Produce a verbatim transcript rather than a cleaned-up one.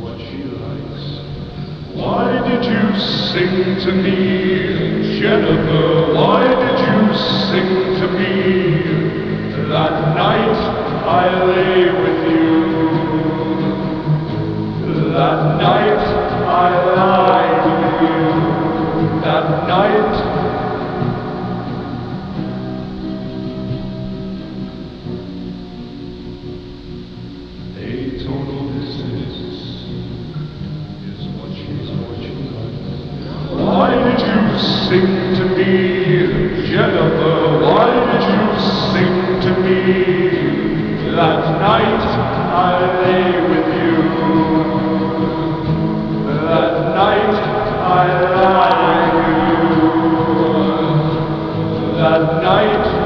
what she likes. Why did you sing to me, Jennifer? Why did you sing to me that night I lay with you? That night I lied with you. That night atonal dissonance is what she's watching like. Why did you sing to me, Jennifer? Why did you sing to me that night I lay with you? That night I lied with you. That night